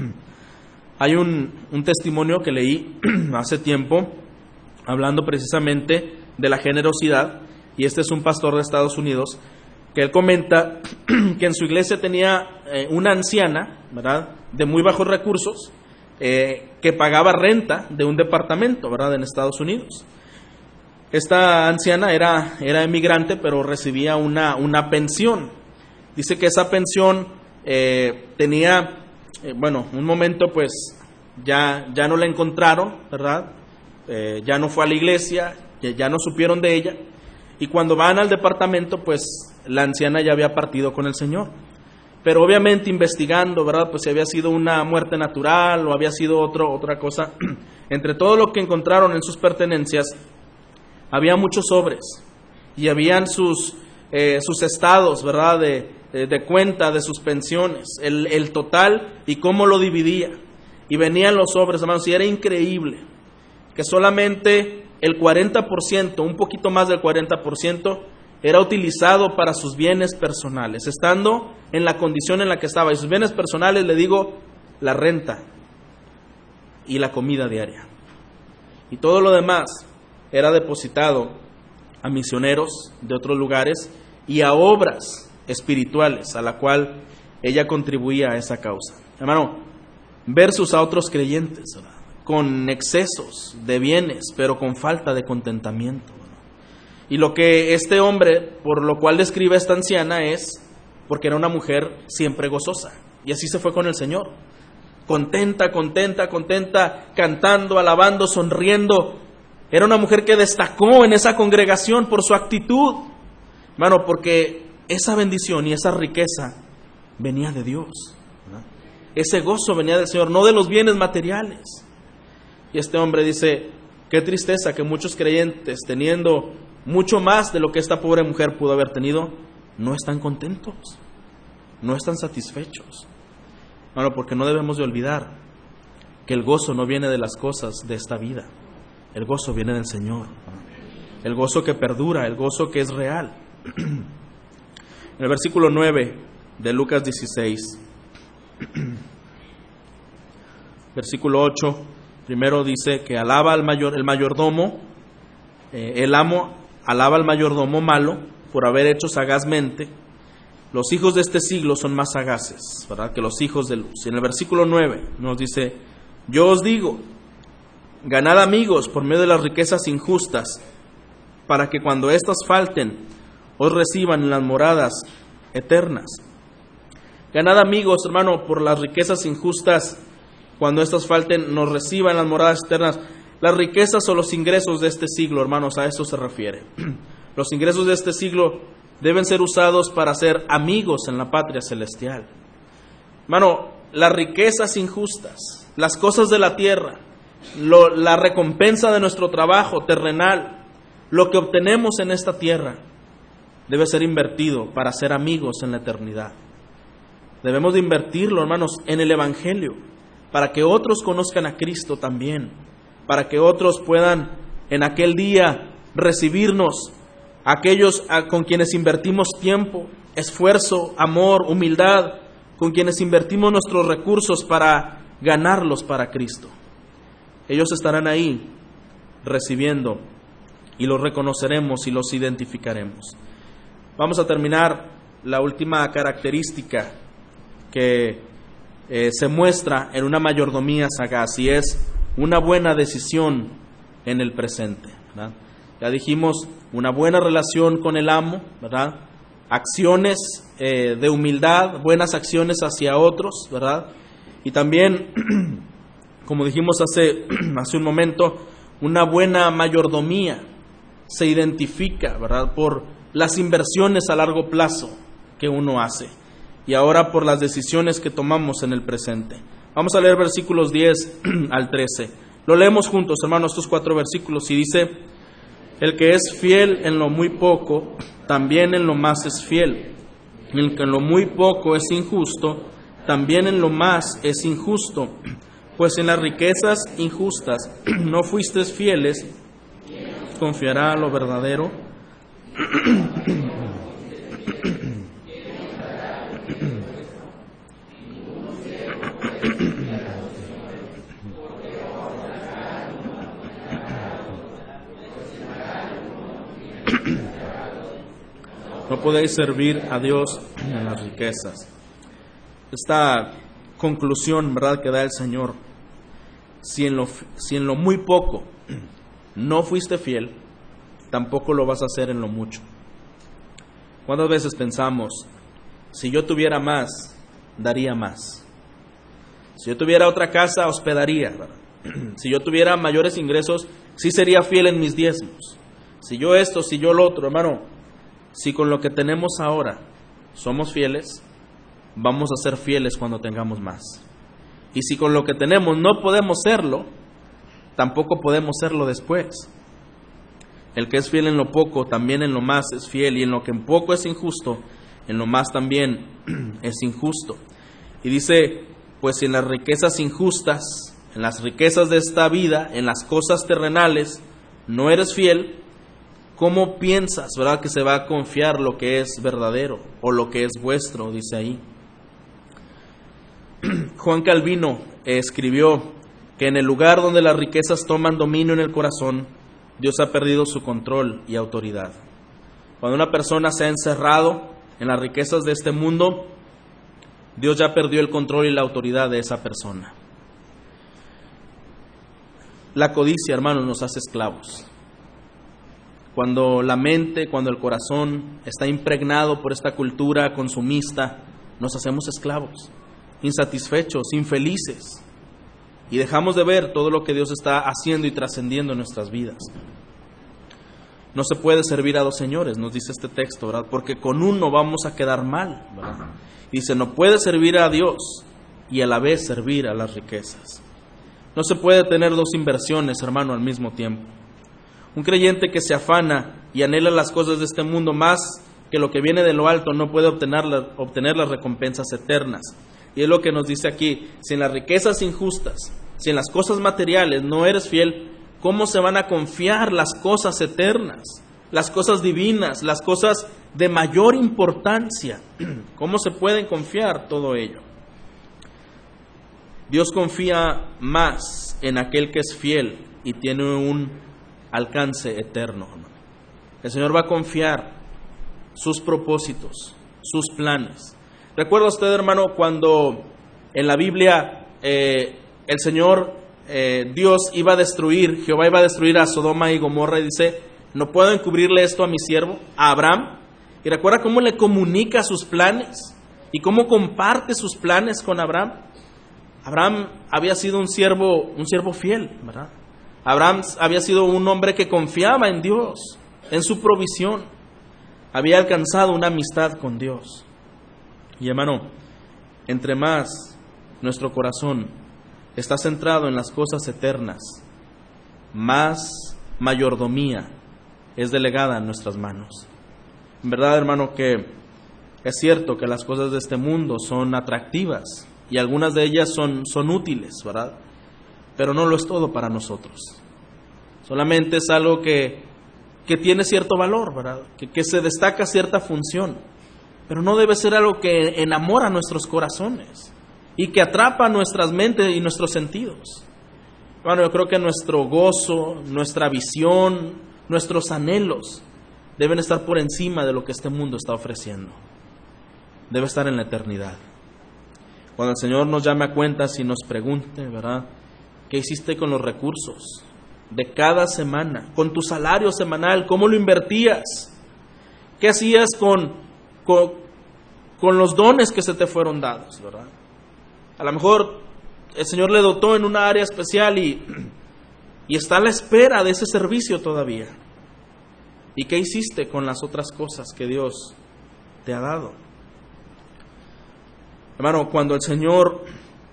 Hay un, un testimonio que leí hace tiempo, hablando precisamente de la generosidad, y este es un pastor de Estados Unidos, que él comenta que en su iglesia tenía eh, una anciana, ¿verdad?, de muy bajos recursos, eh, que pagaba renta de un departamento, ¿verdad?, en Estados Unidos. Esta anciana era, era emigrante, pero recibía una, una pensión. Dice que esa pensión eh, tenía, eh, bueno, un momento pues ya, ya no la encontraron, ¿verdad?, eh, ya no fue a la iglesia, ya, ya no supieron de ella. Y cuando van al departamento, pues la anciana ya había partido con el Señor. Pero obviamente investigando, ¿verdad?, pues si había sido una muerte natural o había sido otro, otra cosa, entre todo lo que encontraron en sus pertenencias, había muchos sobres y habían sus, eh, sus estados, ¿verdad?, de, de, de cuenta de sus pensiones, el, el total y cómo lo dividía. Y venían los sobres, hermanos, y era increíble que solamente el cuarenta por ciento, un poquito más del cuarenta por ciento, era utilizado para sus bienes personales, estando en la condición en la que estaba. Y sus bienes personales, le digo, la renta y la comida diaria. Y todo lo demás era depositado a misioneros de otros lugares y a obras espirituales a la cual ella contribuía a esa causa. Hermano, versus a otros creyentes, ¿verdad?, con excesos de bienes, pero con falta de contentamiento. Y lo que este hombre, por lo cual describe a esta anciana, es porque era una mujer siempre gozosa. Y así se fue con el Señor. Contenta, contenta, contenta, cantando, alabando, sonriendo. Era una mujer que destacó en esa congregación por su actitud. Hermano, porque esa bendición y esa riqueza venía de Dios, ¿verdad? Ese gozo venía del Señor, no de los bienes materiales. Y este hombre dice, qué tristeza que muchos creyentes, teniendo mucho más de lo que esta pobre mujer pudo haber tenido, no están contentos, no están satisfechos. Bueno, porque no debemos de olvidar que el gozo no viene de las cosas de esta vida, el gozo viene del Señor, el gozo que perdura, el gozo que es real. En el versículo nueve de Lucas dieciséis, versículo ocho, primero dice que alaba al mayor, el mayordomo, eh, el amo alaba al mayordomo malo por haber hecho sagazmente. Los hijos de este siglo son más sagaces, ¿verdad?, que los hijos de luz. Y en el versículo nueve nos dice, yo os digo, ganad amigos por medio de las riquezas injustas, para que cuando éstas falten, os reciban en las moradas eternas. Ganad amigos, hermano, por las riquezas injustas, cuando éstas falten, nos reciban en las moradas eternas. Las riquezas o los ingresos de este siglo, hermanos, a eso se refiere. Los ingresos de este siglo deben ser usados para ser amigos en la patria celestial. Hermano, las riquezas injustas, las cosas de la tierra, lo, la recompensa de nuestro trabajo terrenal, lo que obtenemos en esta tierra, debe ser invertido para ser amigos en la eternidad. Debemos de invertirlo, hermanos, en el Evangelio, para que otros conozcan a Cristo también, para que otros puedan en aquel día recibirnos, aquellos con quienes invertimos tiempo, esfuerzo, amor, humildad, con quienes invertimos nuestros recursos para ganarlos para Cristo. Ellos estarán ahí recibiendo y los reconoceremos y los identificaremos. Vamos a terminar la última característica que eh, se muestra en una mayordomía sagaz, y es una buena decisión en el presente, ¿verdad? Ya dijimos una buena relación con el amo, ¿verdad? Acciones eh, de humildad, buenas acciones hacia otros, ¿verdad? Y también, como dijimos hace, hace un momento, una buena mayordomía se identifica, ¿verdad?, por las inversiones a largo plazo que uno hace y ahora por las decisiones que tomamos en el presente. Vamos a leer versículos diez al trece. Lo leemos juntos, hermanos, estos cuatro versículos, y dice: el que es fiel en lo muy poco, también en lo más es fiel. El que en lo muy poco es injusto, también en lo más es injusto. Pues en las riquezas injustas no fuisteis fieles, confiará a lo verdadero. No podéis servir a Dios en las riquezas. Esta conclusión, ¿verdad?, que da el Señor: si en lo, si en lo muy poco no fuiste fiel, tampoco lo vas a hacer en lo mucho. ¿Cuántas veces pensamos, si yo tuviera más, daría más? Si yo tuviera otra casa, hospedaría, ¿verdad? Si yo tuviera mayores ingresos, sí sería fiel en mis diezmos. Si yo esto, si yo lo otro, hermano, si con lo que tenemos ahora somos fieles, vamos a ser fieles cuando tengamos más. Y si con lo que tenemos no podemos serlo, tampoco podemos serlo después. El que es fiel en lo poco, también en lo más es fiel, y en lo que en poco es injusto, en lo más también es injusto. Y dice, pues si en las riquezas injustas, en las riquezas de esta vida, en las cosas terrenales, no eres fiel, ¿cómo piensas, verdad, que se va a confiar lo que es verdadero o lo que es vuestro? Dice ahí. Juan Calvino escribió que en el lugar donde las riquezas toman dominio en el corazón, Dios ha perdido su control y autoridad. Cuando una persona se ha encerrado en las riquezas de este mundo, Dios ya perdió el control y la autoridad de esa persona. La codicia, hermanos, nos hace esclavos. Cuando la mente, cuando el corazón está impregnado por esta cultura consumista, nos hacemos esclavos, insatisfechos, infelices, y dejamos de ver todo lo que Dios está haciendo y trascendiendo en nuestras vidas. No se puede servir a dos señores, nos dice este texto, ¿verdad? Porque con uno vamos a quedar mal, ¿verdad? Dice, no puede servir a Dios y a la vez servir a las riquezas. No se puede tener dos inversiones, hermano, al mismo tiempo. Un creyente que se afana y anhela las cosas de este mundo más que lo que viene de lo alto no puede obtener, la, obtener las recompensas eternas. Y es lo que nos dice aquí: si en las riquezas injustas, si en las cosas materiales no eres fiel, ¿cómo se van a confiar las cosas eternas, las cosas divinas, las cosas de mayor importancia? ¿Cómo se pueden confiar todo ello? Dios confía más en aquel que es fiel y tiene un alcance eterno. El Señor va a confiar sus propósitos, sus planes. ¿Recuerda usted, hermano, cuando en la Biblia eh, el Señor, eh, Dios iba a destruir, Jehová iba a destruir a Sodoma y Gomorra, y dice, ¿no puedo encubrirle esto a mi siervo, a Abraham? Y recuerda cómo le comunica sus planes y cómo comparte sus planes con Abraham. Abraham había sido un siervo, un siervo fiel, ¿verdad? Abraham había sido un hombre que confiaba en Dios, en su provisión. Había alcanzado una amistad con Dios. Y hermano, entre más nuestro corazón está centrado en las cosas eternas, más mayordomía es delegada en nuestras manos. En verdad, hermano, que es cierto que las cosas de este mundo son atractivas y algunas de ellas son, son útiles, ¿verdad? Pero no lo es todo para nosotros. Solamente es algo que, que tiene cierto valor, ¿verdad? Que, que se destaca cierta función. Pero no debe ser algo que enamora nuestros corazones y que atrapa nuestras mentes y nuestros sentidos. Bueno, yo creo que nuestro gozo, nuestra visión, nuestros anhelos deben estar por encima de lo que este mundo está ofreciendo. Debe estar en la eternidad. Cuando el Señor nos llame a cuentas y nos pregunte, ¿verdad?, ¿qué hiciste con los recursos? de cada semana, con tu salario semanal, cómo lo invertías, qué hacías con, con, con los dones que se te fueron dados, ¿verdad? A lo mejor el Señor le dotó en una área especial y, y está a la espera de ese servicio todavía. ¿Y qué hiciste con las otras cosas que Dios te ha dado? Hermano, cuando el Señor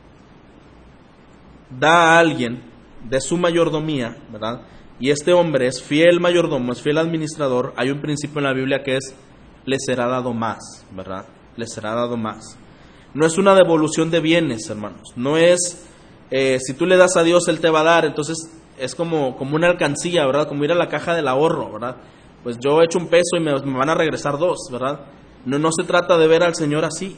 da a alguien de su mayordomía, ¿verdad? Y este hombre es fiel mayordomo, es fiel administrador, hay un principio en la Biblia que es, le será dado más, ¿verdad? Le será dado más. No es una devolución de bienes, hermanos. No es, eh, si tú le das a Dios, Él te va a dar. Entonces es como, como una alcancía, ¿verdad? Como ir a la caja del ahorro, ¿verdad? Pues yo he hecho un peso y me, me van a regresar dos, ¿verdad? No, no se trata de ver al Señor así.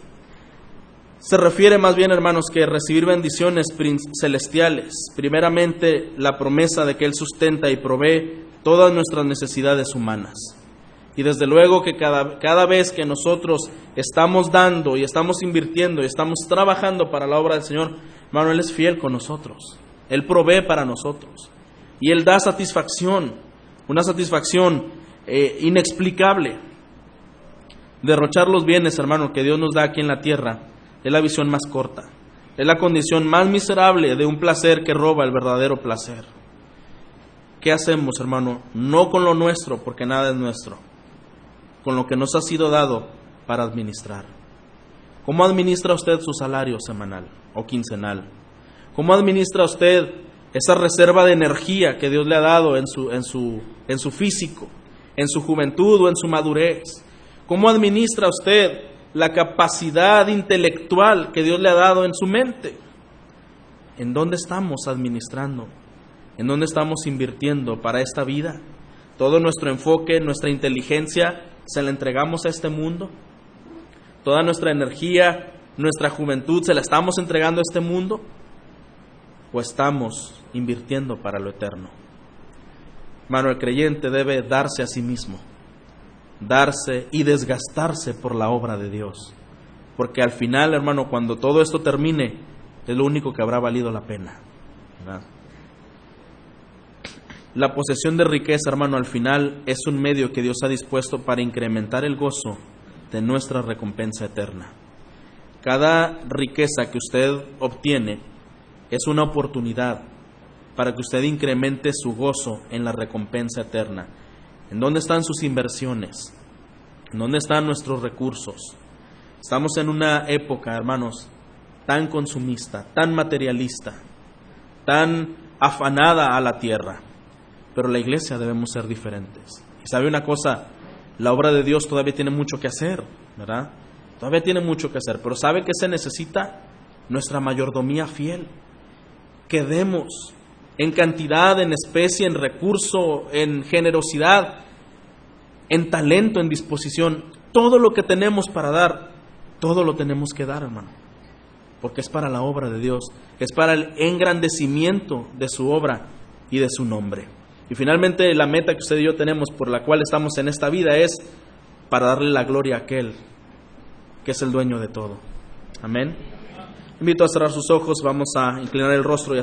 Se refiere más bien, hermanos, que recibir bendiciones celestiales. Primeramente, la promesa de que Él sustenta y provee todas nuestras necesidades humanas. Y desde luego que cada, cada vez que nosotros estamos dando y estamos invirtiendo y estamos trabajando para la obra del Señor, hermano, Él es fiel con nosotros. Él provee para nosotros. Y Él da satisfacción, una satisfacción eh, inexplicable. Derrochar los bienes, hermano, que Dios nos da aquí en la tierra, es la visión más corta. Es la condición más miserable de un placer que roba el verdadero placer. ¿Qué hacemos, hermano? No con lo nuestro, porque nada es nuestro. Con lo que nos ha sido dado para administrar. ¿Cómo administra usted su salario semanal o quincenal? ¿Cómo administra usted esa reserva de energía que Dios le ha dado en su, en su, en su físico, en su juventud o en su madurez? ¿Cómo administra usted la capacidad intelectual que Dios le ha dado en su mente? ¿En dónde estamos administrando? ¿En dónde estamos invirtiendo para esta vida? Todo nuestro enfoque, nuestra inteligencia, ¿se la entregamos a este mundo? Toda nuestra energía, nuestra juventud, ¿se la estamos entregando a este mundo? ¿O estamos invirtiendo para lo eterno? Hermano, el creyente debe darse a sí mismo. Darse y desgastarse por la obra de Dios. Porque al final, hermano, cuando todo esto termine, es lo único que habrá valido la pena, ¿verdad? La posesión de riqueza, hermano, al final es un medio que Dios ha dispuesto para incrementar el gozo de nuestra recompensa eterna. Cada riqueza que usted obtiene es una oportunidad para que usted incremente su gozo en la recompensa eterna. ¿En dónde están sus inversiones? ¿En dónde están nuestros recursos? Estamos en una época, hermanos, tan consumista, tan materialista, tan afanada a la tierra. Pero la iglesia debemos ser diferentes. Y sabe una cosa, la obra de Dios todavía tiene mucho que hacer, ¿verdad? Todavía tiene mucho que hacer. Pero ¿sabe qué se necesita? Nuestra mayordomía fiel. Que demos en cantidad, en especie, en recurso, en generosidad, en talento, en disposición. Todo lo que tenemos para dar, todo lo tenemos que dar, hermano. Porque es para la obra de Dios, es para el engrandecimiento de su obra y de su nombre. Y finalmente la meta que usted y yo tenemos, por la cual estamos en esta vida, es para darle la gloria a aquel que es el dueño de todo. Amén. Invito a cerrar sus ojos, vamos a inclinar el rostro y a